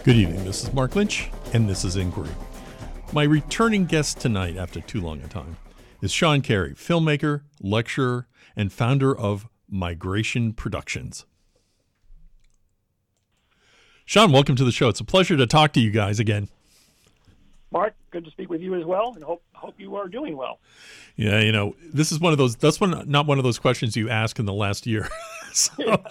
Good evening. This is Mark Lynch, and this is Inquiry. My returning guest tonight, after too long a time, is Sean Carey, filmmaker, lecturer, and founder of Migration Productions. Sean, welcome to the show. It's a pleasure to talk to you guys again. Mark, good to speak with you as well, and hope you are doing well. Yeah, you know, this is not one of those questions you ask in the last year. So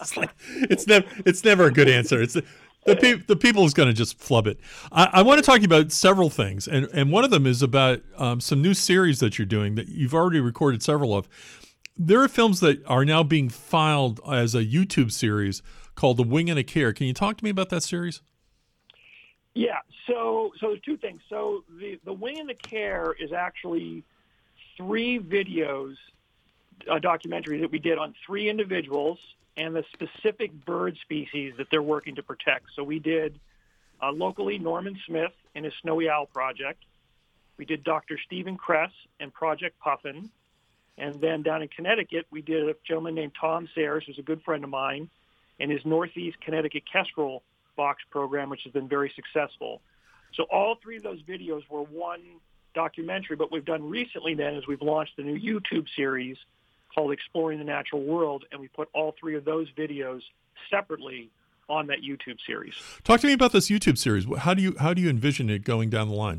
it's never a good answer. It's the people is going to just flub it. I want to talk to you about several things, and one of them is about some new series that you're doing that you've already recorded several of. There are films that are now being filed as a YouTube series called The Wing and a Care. Can you talk to me about that series? Yeah, so there's two things. So the Wing and the Care is actually three videos, documentaries that we did on three individuals and the specific bird species that they're working to protect. So we did locally Norman Smith and his Snowy Owl Project. We did Dr. Stephen Kress and Project Puffin. And then down in Connecticut, we did a gentleman named Tom Sayers, who's a good friend of mine, and his Northeast Connecticut Kestrel Box program, which has been very successful. So all three of those videos were one documentary. But we've done recently then is we've launched a new YouTube series called Exploring the Natural World, and we put all three of those videos separately on that YouTube series. Talk to me about this YouTube series. How do you envision it going down the line?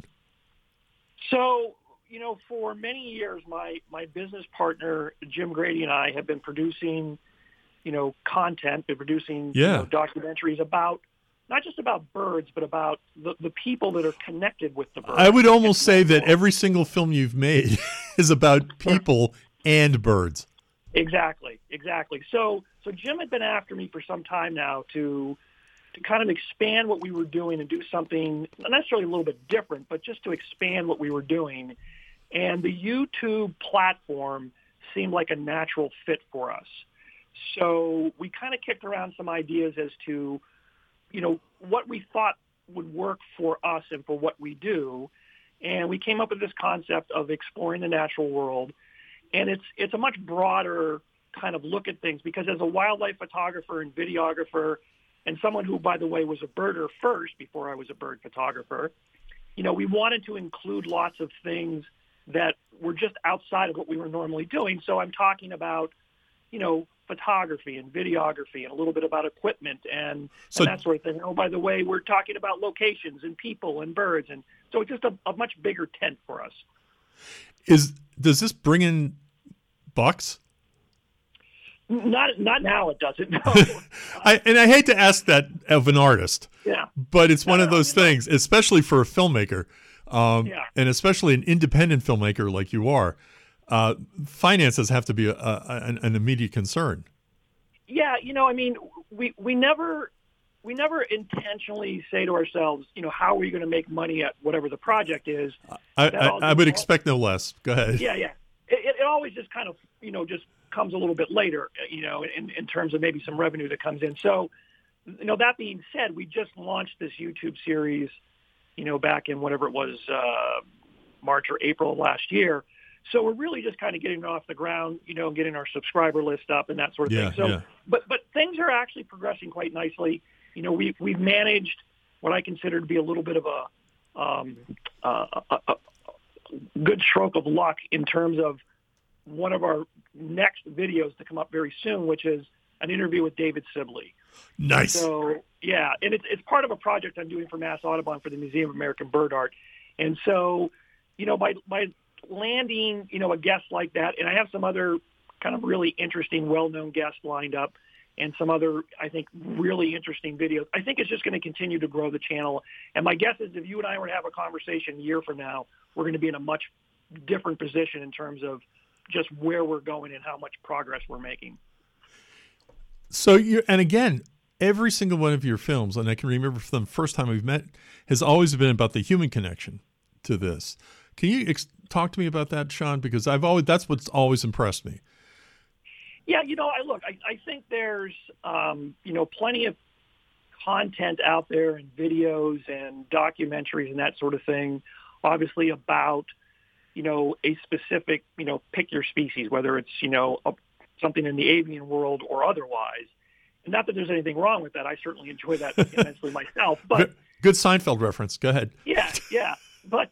So, you know, for many years, my business partner, Jim Grady, and I have been producing, content, documentaries about, not just about birds, but about the people that are connected with the birds. I would almost say that every single film you've made is about people and birds. Exactly. So Jim had been after me for some time now to kind of expand what we were doing and do something not necessarily a little bit different, but just to expand what we were doing. And the YouTube platform seemed like a natural fit for us. So we kind of kicked around some ideas as to, what we thought would work for us and for what we do. And we came up with this concept of exploring the natural world. And it's a much broader kind of look at things because as a wildlife photographer and videographer and someone who, by the way, was a birder first before I was a bird photographer, we wanted to include lots of things that were just outside of what we were normally doing. So I'm talking about, photography and videography and a little bit about equipment and that sort of thing. Oh, by the way, we're talking about locations and people and birds. And so it's just a much bigger tent for us. Does this bring in bucks? Not now. It doesn't. No. I hate to ask that of an artist. Yeah. But it's one of those things, especially for a filmmaker, and especially an independent filmmaker like you are. Finances have to be an immediate concern. Yeah, we never intentionally say to ourselves, how are we going to make money at whatever the project is. I would expect no less. Go ahead. Yeah. It always just kind of, just comes a little bit later, in terms of maybe some revenue that comes in. So, that being said, we just launched this YouTube series, back in whatever it was, March or April of last year. So we're really just kind of getting it off the ground, getting our subscriber list up and that sort of thing. So, but things are actually progressing quite nicely. We've managed what I consider to be a little bit of a good stroke of luck in terms of one of our next videos to come up very soon, which is an interview with David Sibley. Nice. So, yeah, and it's part of a project I'm doing for Mass Audubon for the Museum of American Bird Art. And so, by landing, a guest like that, and I have some other kind of really interesting, well-known guests lined up and some other, I think, really interesting videos. I think it's just going to continue to grow the channel. And my guess is if you and I were to have a conversation a year from now, we're going to be in a much different position in terms of just where we're going and how much progress we're making. So and again, every single one of your films, and I can remember from the first time we've met, has always been about the human connection to this. Can you talk to me about that, Sean? Because that's what's always impressed me. Yeah, I think there's, plenty of content out there and videos and documentaries and that sort of thing, obviously about, a specific, pick your species, whether it's, something in the avian world or otherwise. And not that there's anything wrong with that. I certainly enjoy that immensely myself. But, Good Seinfeld reference. Go ahead. Yeah, yeah. But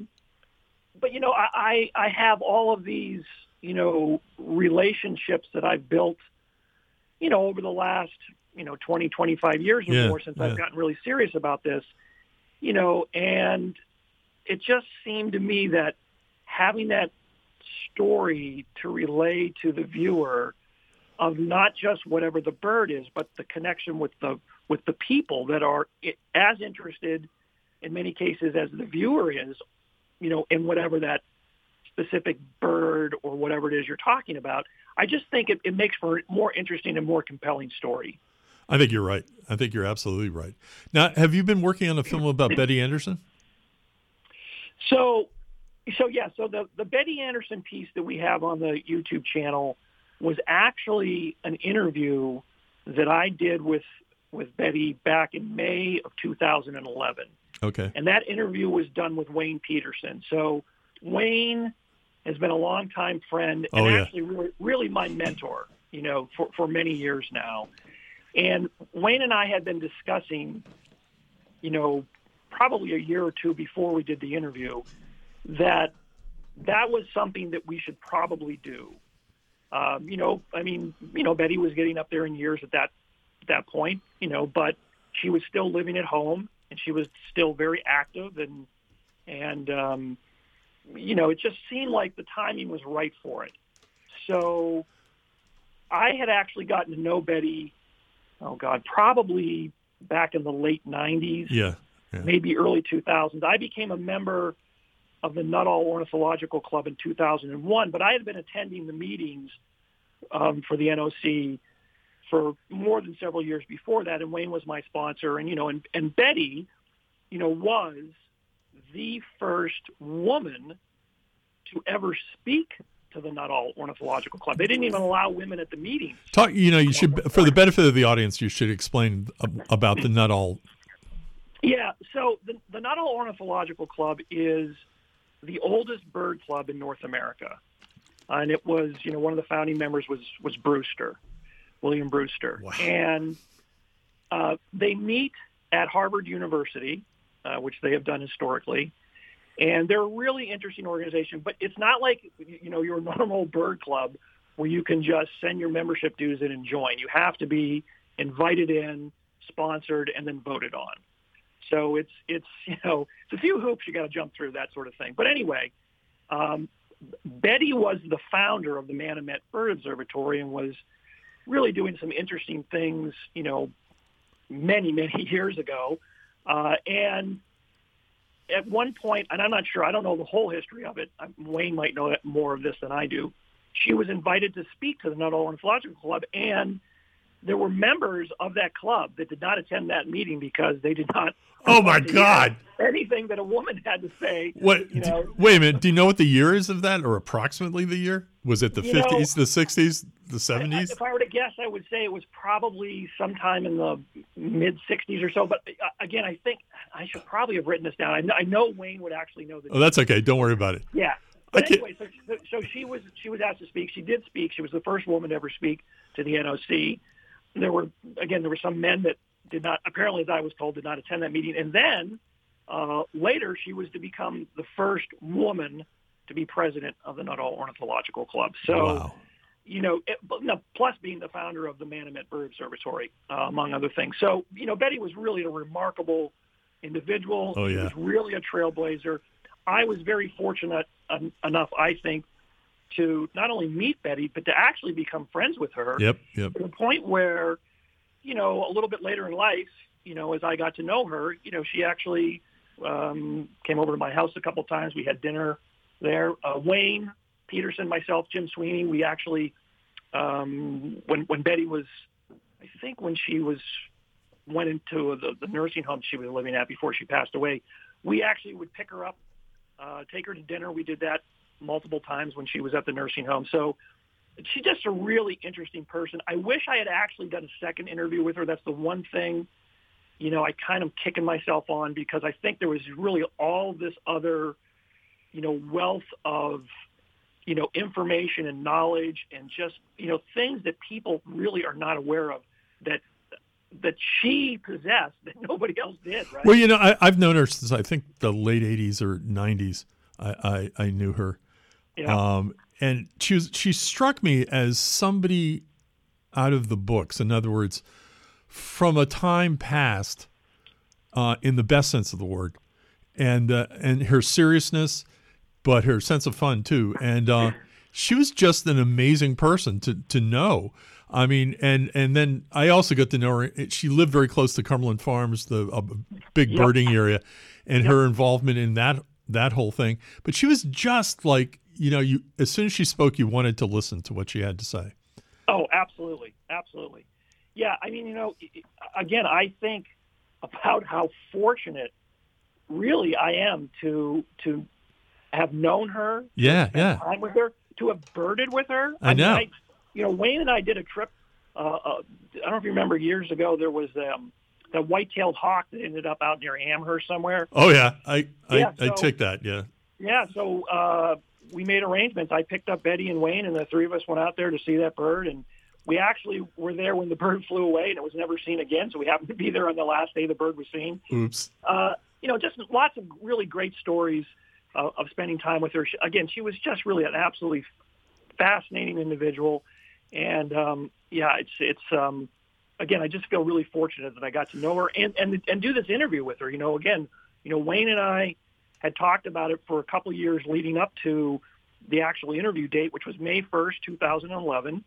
I have all of these, relationships that I've built, over the last, 20, 25 years or more since I've gotten really serious about this, and it just seemed to me that having that story to relay to the viewer of not just whatever the bird is, but the connection with the people that are as interested in many cases as the viewer is, in whatever that specific bird or whatever it is you're talking about. I just think it makes for a more interesting and more compelling story. I think you're right. I think you're absolutely right. Now, have you been working on a film about Betty Anderson? So the Betty Anderson piece that we have on the YouTube channel was actually an interview that I did with Betty back in May of 2011. Okay. And that interview was done with Wayne Peterson. So Wayne has been a longtime friend and actually really my mentor, for many years now. And Wayne and I had been discussing, probably a year or two before we did the interview, that was something that we should probably do. Betty was getting up there in years at that point, but she was still living at home and she was still very active and it just seemed like the timing was right for it. So I had actually gotten to know Betty, probably back in the late 90s, maybe early 2000s. I became a member of the Nuttall Ornithological Club in 2001, but I had been attending the meetings for the NOC for more than several years before that, and Wayne was my sponsor, and Betty, was the first woman to ever speak to the Nuttall Ornithological Club. They didn't even allow women at the meetings. You should, for the benefit of the audience, you should explain about the Nuttall. Yeah, so the Nuttall Ornithological Club is the oldest bird club in North America. And it was, one of the founding members was Brewster, William Brewster. Wow. And they meet at Harvard University, which they have done historically. And they're a really interesting organization, but it's not like, your normal bird club where you can just send your membership dues in and join. You have to be invited in, sponsored, and then voted on. So it's a few hoops you got to jump through, that sort of thing. But anyway, Betty was the founder of the Manomet Bird Observatory and was really doing some interesting things, many, many years ago. And at one point, and I'm not sure, I don't know the whole history of it. Wayne might know more of this than I do. She was invited to speak to the Nuttall Ornithological Club, and there were members of that club that did not attend that meeting because they did not. Oh my God! Anything that a woman had to say. What? Wait a minute. Do you know what the year is of that, or approximately the year? Was it the 50s, the 60s, the 70s? If I were to guess, I would say it was probably sometime in the mid 60s or so. But again, I think I should probably have written this down. I know Wayne would actually know this. Oh, that's okay. Don't worry about it. Yeah. But anyway, so she was asked to speak. She did speak. She was the first woman to ever speak to the NOC. There were some men that did not, apparently, as I was told, did not attend that meeting. And then later, she was to become the first woman to be president of the Nuttall Ornithological Club. So, wow. Plus being the founder of the Manomet Bird Observatory, among other things. So, Betty was really a remarkable individual. Oh, yeah. She was really a trailblazer. I was very fortunate enough, I think, to not only meet Betty, but to actually become friends with her. Yep. To the point where, a little bit later in life, as I got to know her, she actually came over to my house a couple of times. We had dinner there. Wayne Peterson, myself, Jim Sweeney, we actually, when Betty was, I think when she went into the nursing home she was living at before she passed away, we actually would pick her up, take her to dinner. We did that multiple times when she was at the nursing home. So she's just a really interesting person. I wish I had actually done a second interview with her. That's the one thing, I kind of kicking myself on, because I think there was really all this other, wealth of, information and knowledge and just, things that people really are not aware of that that she possessed that nobody else did, right? Well, I've known her since I think the late 80s or 90s. I knew her. Yeah. And she struck me as somebody out of the books. In other words, from a time past, in the best sense of the word, and her seriousness, but her sense of fun too. And she was just an amazing person to know. I mean, and then I also got to know her. She lived very close to Cumberland Farms, a big birding area, and her involvement in that whole thing. But she was just like, as soon as she spoke, you wanted to listen to what she had to say. Oh, absolutely. Absolutely. Yeah. I mean, again, I think about how fortunate really I am to have known her, to spend time with her, to have birded with her. I know. Wayne and I did a trip. I don't know if you remember years ago, there was the white-tailed hawk that ended up out near Amherst somewhere. Oh yeah. I took that. Yeah. Yeah. So, we made arrangements. I picked up Betty and Wayne, and the three of us went out there to see that bird. And we actually were there when the bird flew away, and it was never seen again. So we happened to be there on the last day the bird was seen. Oops. Just lots of really great stories of spending time with her. She was just really an absolutely fascinating individual. And it's again, I just feel really fortunate that I got to know her and do this interview with her. Wayne and I had talked about it for a couple of years leading up to the actual interview date, which was May 1st, 2011.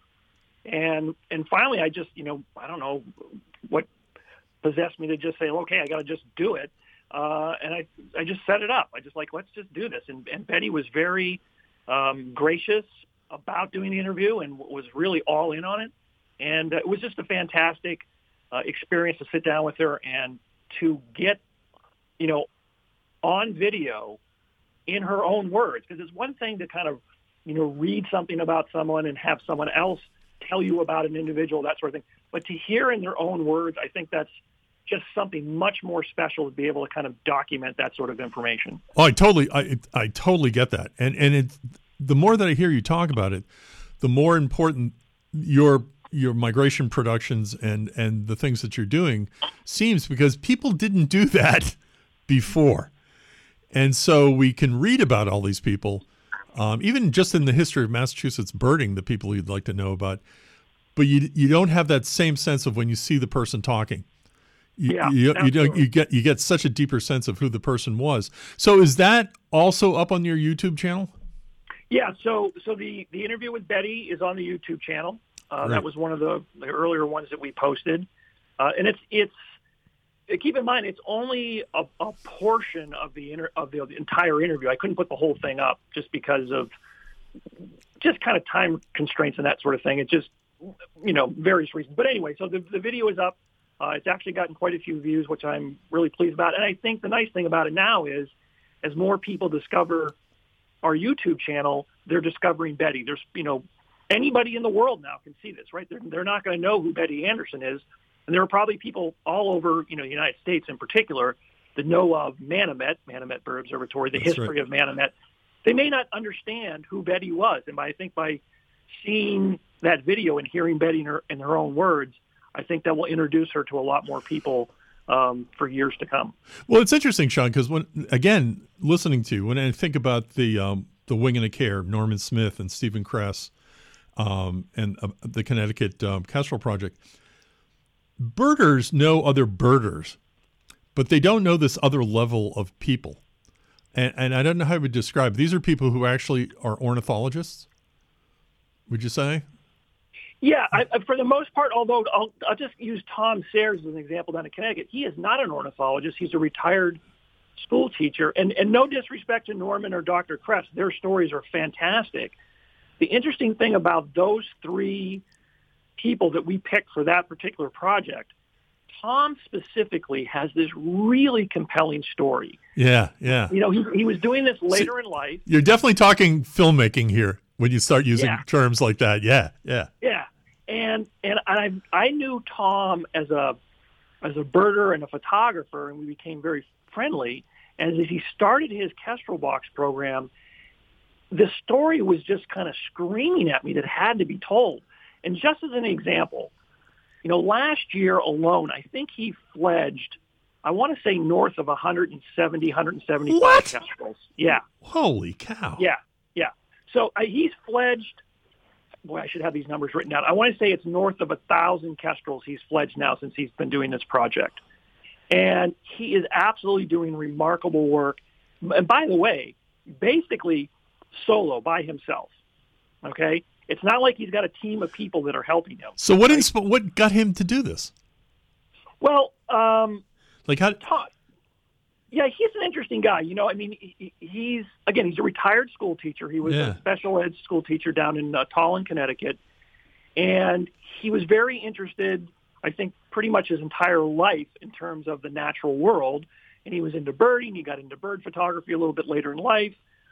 And finally, I just, I don't know what possessed me to just say, okay, I got to just do it. And I just set it up. I just let's just do this. And Betty was very gracious about doing the interview and was really all in on it. And it was just a fantastic experience to sit down with her and to get, on video in her own words. Because it's one thing to kind of, read something about someone and have someone else tell you about an individual, that sort of thing. But to hear in their own words, I think that's just something much more special to be able to kind of document that sort of information. Oh, I totally get that. And the more that I hear you talk about it, the more important your migration productions and the things that you're doing seems, because people didn't do that before. And so we can read about all these people, even just in the history of Massachusetts birding, the people you'd like to know about. But you don't have that same sense of when you see the person talking. You get such a deeper sense of who the person was. So is that also up on your YouTube channel? Yeah. So the interview with Betty is on the YouTube channel. Right. That was one of the earlier ones that we posted, and it's keep in mind it's only a portion of the entire interview. I couldn't put the whole thing up just because of just kind of time constraints and that sort of thing. It just various reasons. But anyway, so the video is up. It's actually gotten quite a few views, which I'm really pleased about. And I think the nice thing about it now is, as more people discover our YouTube channel, they're discovering Betty. There's anybody in the world now can see this, right? They're not going to know who Betty Anderson is. And there are probably people all over, the United States in particular, that know of Manomet Bird Observatory, the history of Manomet. They may not understand who Betty was. And I think by seeing that video and hearing Betty in her own words, I think that will introduce her to a lot more people for years to come. Well, it's interesting, Sean, because listening to you, when I think about the Wing and a Care, Norman Smith and Stephen Kress, and the Connecticut Kestrel Project, birders know other birders, but they don't know this other level of people. And I don't know how I would describe. These are people who actually are ornithologists, would you say? Yeah, for the most part, although I'll just use Tom Sayers as an example down in Connecticut. He is not an ornithologist. He's a retired school teacher. And no disrespect to Norman or Dr. Kress, their stories are fantastic. The interesting thing about those three people that we picked for that particular project, Tom specifically has this really compelling story. Yeah. He was doing this later in life. You're definitely talking filmmaking here when you start using terms like that. Yeah. Yeah. And I knew Tom as a birder and a photographer, and we became very friendly. And as he started his Kestrel Box program, the story was just kind of screaming at me that it had to be told. And just as an example, last year alone, I think he fledged, I want to say north of 175 What? kestrels. Yeah. Holy cow. Yeah. Yeah. So he's fledged, boy, I should have these numbers written down. I want to say it's north of 1,000 kestrels he's fledged now since he's been doing this project. And he is absolutely doing remarkable work. And by the way, basically solo by himself. Okay? It's not like he's got a team of people that are helping him. So what got him to do this? Well, like how? Yeah, he's an interesting guy. He's a retired school teacher. He was a special ed school teacher down in Tallinn, Connecticut. And he was very interested, I think, pretty much his entire life in terms of the natural world. And he was into birding. He got into bird photography a little bit later in life.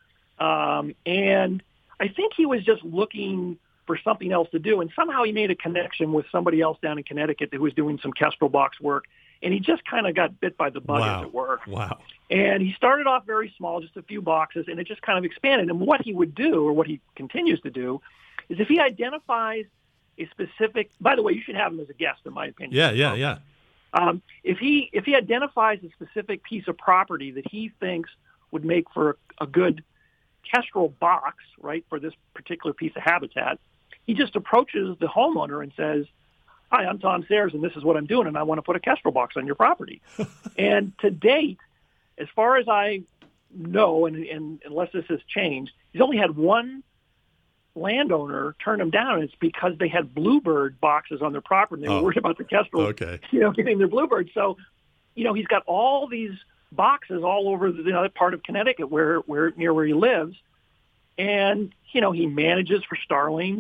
And I think he was just looking for something else to do. And somehow he made a connection with somebody else down in Connecticut who was doing some kestrel box work. And he just kind of got bit by the bug, as it were. Wow. And he started off very small, just a few boxes, and it just kind of expanded. And what he would do, or what he continues to do, is if he identifies a specific, by the way, you should have him as a guest, in my opinion. Yeah. If he identifies a specific piece of property that he thinks would make for a good kestrel box, right, for this particular piece of habitat, he just approaches the homeowner and says, "Hi, I'm Tom Sayers, and this is what I'm doing, and I want to put a kestrel box on your property." And to date, as far as I know, and unless this has changed, he's only had one landowner turn him down, and it's because they had bluebird boxes on their property. They were worried about the kestrels, getting their bluebirds. So, he's got all these boxes all over the part of Connecticut where near where he lives, and he manages for starlings.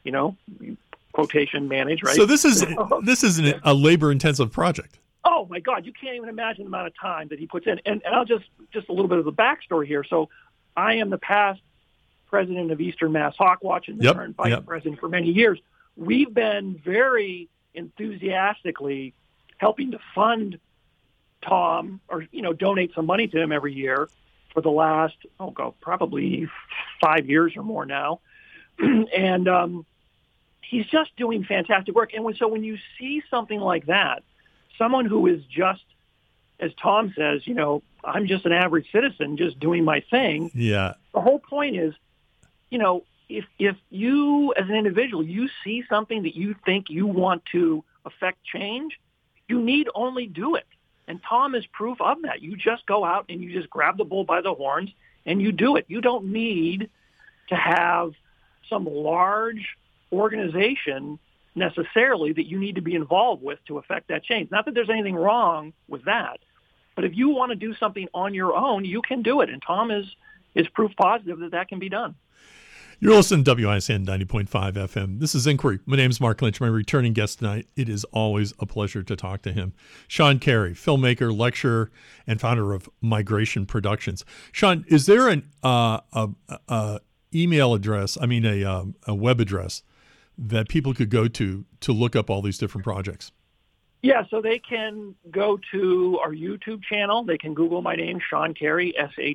Quotation manage, right? So this is a labor-intensive project. Oh my God, you can't even imagine the amount of time that he puts in. And I'll just a little bit of the backstory here. So I am the past president of Eastern Mass Hawkwatch and the current vice president for many years. We've been very enthusiastically helping to fund Tom, or donate some money to him every year for the last probably 5 years or more now, and he's just doing fantastic work. And so when you see something like that, someone who is just, as Tom says, I'm just an average citizen just doing my thing. Yeah. The whole point is, if you as an individual, you see something that you think you want to affect change, you need only do it. And Tom is proof of that. You just go out and you just grab the bull by the horns and you do it. You don't need to have some large organization necessarily that you need to be involved with to affect that change. Not that there's anything wrong with that, but if you want to do something on your own, you can do it. And Tom is proof positive that can be done. You're listening to WISN 90.5 FM. This is Inquiry. My name is Mark Lynch. My returning guest tonight. It is always a pleasure to talk to him. Sean Carey, filmmaker, lecturer, and founder of Migration Productions. Sean, is there an email address? I mean, a web address that people could go to look up all these different projects? Yeah, so they can go to our YouTube channel. They can Google my name, Sean Carey,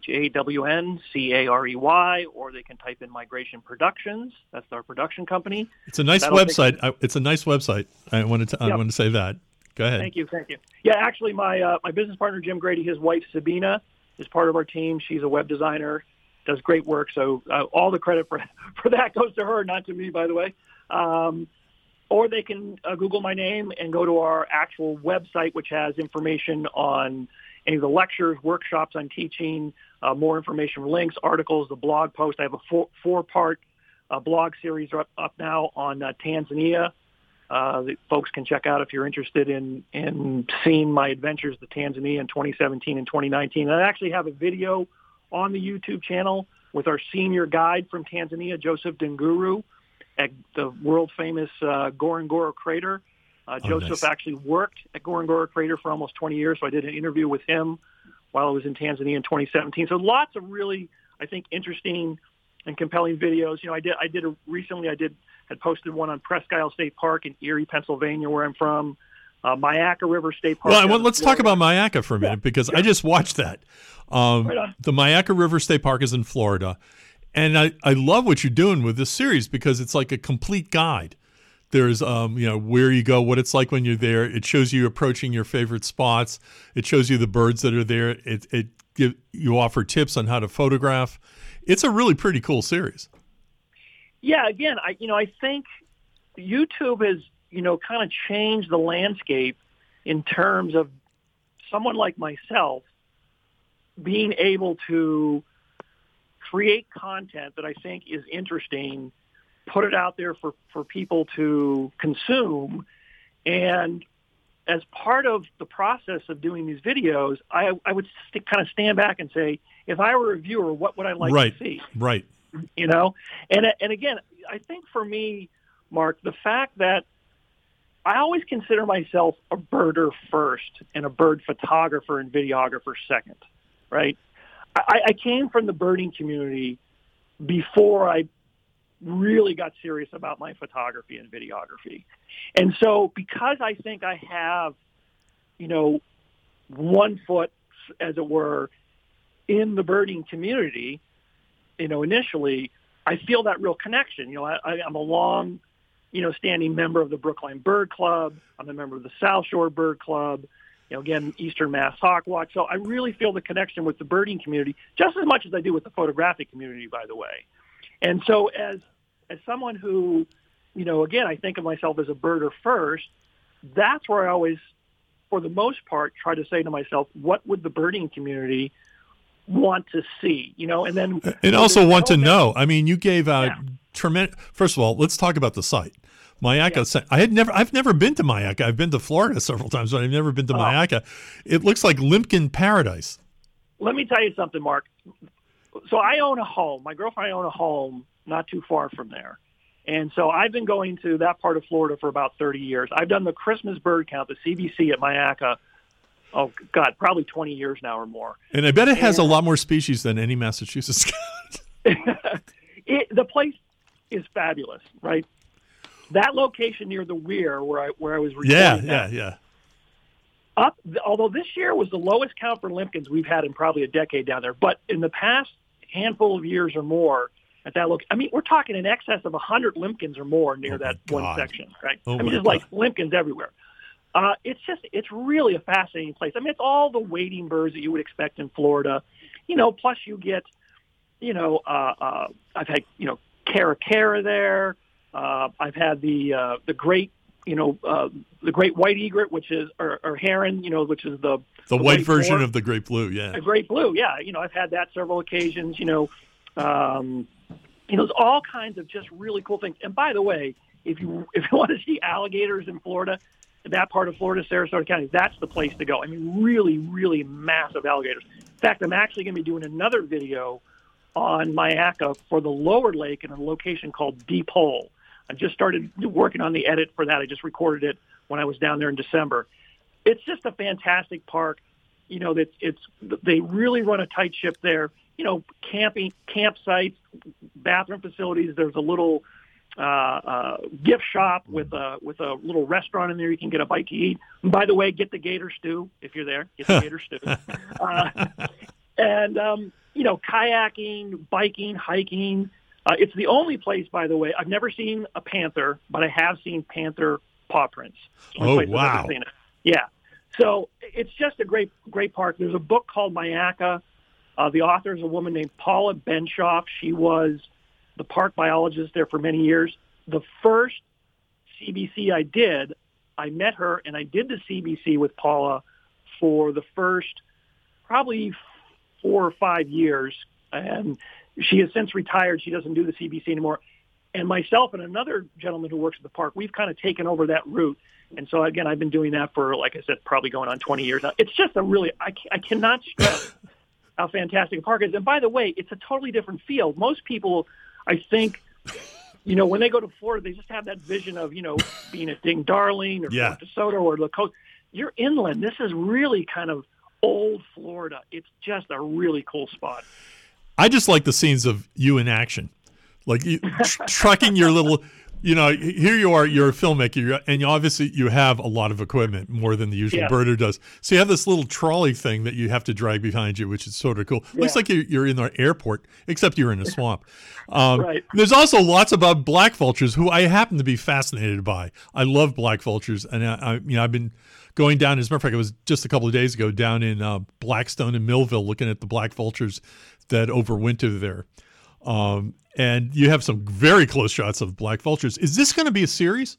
ShawnCarey, or they can type in Migration Productions. That's our production company. It's a nice website. It's a nice website. I wanted to say that. Go ahead. Thank you. Yeah, actually, my business partner, Jim Grady, his wife, Sabina, is part of our team. She's a web designer, does great work. So all the credit for that goes to her, not to me, by the way. Or they can Google my name and go to our actual website, which has information on any of the lectures, workshops I'm teaching, more information, links, articles, the blog post. I have a four-part blog series up now on Tanzania that folks can check out if you're interested in seeing my adventures to Tanzania in 2017 and 2019. And I actually have a video on the YouTube channel with our senior guide from Tanzania, Joseph Denguru, at the world-famous Ngorongoro Crater. Joseph actually worked at Ngorongoro Crater for almost 20 years, so I did an interview with him while I was in Tanzania in 2017. So lots of really, I think, interesting and compelling videos. I had posted one on Presque Isle State Park in Erie, Pennsylvania, where I'm from. Myakka River State Park. Well, let's talk about Myakka for a minute because I just watched that. The Myakka River State Park is in Florida. And I love what you're doing with this series because it's like a complete guide There's where you go, what it's like when you're there. It shows you approaching your favorite spots. It shows you the birds that are there. You offer tips on how to photograph. It's a really pretty cool series. Yeah, again, I think YouTube has, kind of changed the landscape in terms of someone like myself being able to create content that I think is interesting, put it out there for people to consume. And as part of the process of doing these videos, I would kind of stand back and say, if I were a viewer, what would I like to see? Right. And again, I think for me, Mark, the fact that I always consider myself a birder first and a bird photographer and videographer second, right? I came from the birding community before I really got serious about my photography and videography. And so because I think I have, 1 foot, as it were, in the birding community, initially, I feel that real connection. I'm a long, standing member of the Brookline Bird Club. I'm a member of the South Shore Bird Club. Again, Eastern Mass Hawk Watch. So I really feel the connection with the birding community just as much as I do with the photographic community, by the way. And so as someone who, again, I think of myself as a birder first, that's where I always, for the most part, try to say to myself, what would the birding community want to see, and also want to know. I mean, you gave out tremendous. First of all, let's talk about the site. Myakka. I've never been to Myakka. I've been to Florida several times, but I've never been to Myakka. It looks like Limpkin paradise. Let me tell you something, Mark. So I own a home. My girlfriend and I own a home not too far from there. And so I've been going to that part of Florida for about 30 years. I've done the Christmas bird count, the CBC at Myakka, probably 20 years now or more. And I bet it has a lot more species than any Massachusetts count. The place is fabulous, right? That location near the Weir where I was recording. Yeah. Although this year was the lowest count for limpkins we've had in probably a decade down there, but in the past handful of years or more at that location, I mean, we're talking in excess of 100 limpkins or more near that one section, right? Just like limpkins everywhere. It's really a fascinating place. I mean, it's all the wading birds that you would expect in Florida, plus you get, I've had, caracara there. I've had the great, the great white egret, which is, or heron, which is the white version of the great blue. Yeah. A great blue. Yeah. I've had that several occasions, there's all kinds of just really cool things. And by the way, if you want to see alligators in Florida, that part of Florida, Sarasota County, that's the place to go. I mean, really, really massive alligators. In fact, I'm actually going to be doing another video on Myakka for the lower lake in a location called Deep Hole. I just started working on the edit for that. I just recorded it when I was down there in December. It's just a fantastic park. They really run a tight ship there. Campsites, bathroom facilities. There's a little gift shop with a little restaurant in there. You can get a bite to eat. And by the way, get the gator stew if you're there. Get the gator stew. Kayaking, biking, hiking. It's the only place, by the way. I've never seen a panther, but I have seen panther paw prints. Oh, wow. I've ever seen it. Yeah. So it's just a great, great park. There's a book called Myakka. The author is a woman named Paula Benshoff. She was the park biologist there for many years. The first CBC I met her, and I did the CBC with Paula for the first probably 4 or 5 years. And she has since retired. She doesn't do the CBC anymore. And myself and another gentleman who works at the park, we've kind of taken over that route. And so, again, I've been doing that for, like I said, probably going on 20 years now. It's just I cannot stress how fantastic a park is. And by the way, it's a totally different field. Most people, I think, when they go to Florida, they just have that vision of, being at Ding Darling or Fort DeSoto or the coast. You're inland. This is really kind of old Florida. It's just a really cool spot. I just like the scenes of you in action, like you trucking your little here you are, you're a filmmaker, and obviously you have a lot of equipment, more than the usual birder does. So you have this little trolley thing that you have to drag behind you, which is sort of cool. Looks like you're in the airport, except you're in a swamp. Right. There's also lots about black vultures, who I happen to be fascinated by. I love black vultures, and I've been going down. As a matter of fact, it was just a couple of days ago down in Blackstone and Millville, looking at the black vultures that overwinter there. And you have some very close shots of black vultures. Is this going to be a series?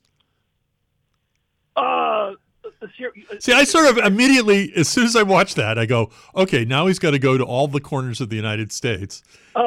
See, I sort of immediately, as soon as I watch that, I go, okay, now he's got to go to all the corners of the United States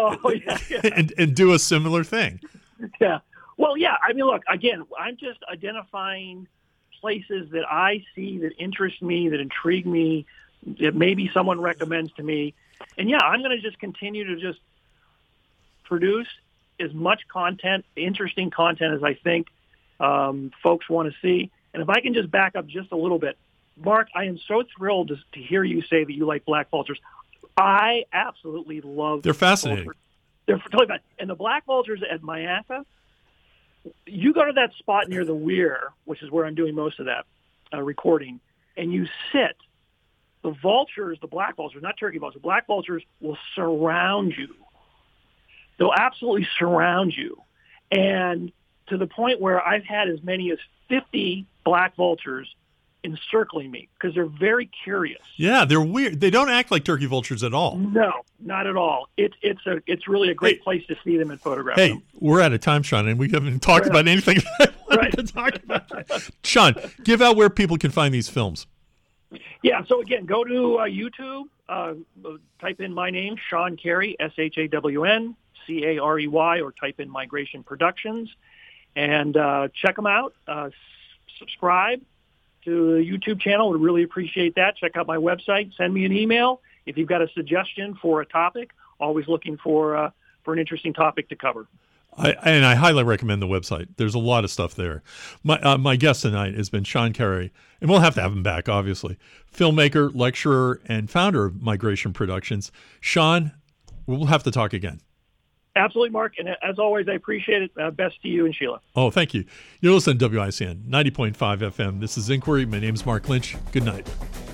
and do a similar thing. Yeah. Well, yeah. I mean, look, again, I'm just identifying places that I see that interest me, that intrigue me, that maybe someone recommends to me. And, yeah, I'm going to just continue to just produce as much content, interesting content, as I think folks want to see. And if I can just back up just a little bit, Mark, I am so thrilled to hear you say that you like black vultures. I absolutely love They're fascinating. Vultures. They're totally fascinating. And the black vultures at Myakka, you go to that spot near the weir, which is where I'm doing most of that recording, and you sit. The vultures, the black vultures, not turkey vultures, black vultures will surround you. They'll absolutely surround you. And to the point where I've had as many as 50 black vultures encircling me because they're very curious. Yeah, they're weird. They don't act like turkey vultures at all. No, not at all. It's really a great place to see them and photograph them. Hey, we're out of time, Sean, and we haven't talked about anything that I wanted to talk about. Sean, give out where people can find these films. Yeah, so again, go to YouTube, type in my name, Shawn Carey, SHAWN, CAREY, or type in Migration Productions, and check them out. Subscribe to the YouTube channel. Would really appreciate that. Check out my website. Send me an email if you've got a suggestion for a topic. Always looking for an interesting topic to cover. I highly recommend the website. There's a lot of stuff there. My guest tonight has been Shawn Carey, and we'll have to have him back, obviously. Filmmaker, lecturer, and founder of Migration Productions. Shawn, we'll have to talk again. Absolutely, Mark. And as always, I appreciate it. Best to you and Sheila. Oh, thank you. You're listening to WICN 90.5 FM. This is Inquiry. My name is Mark Lynch. Good night.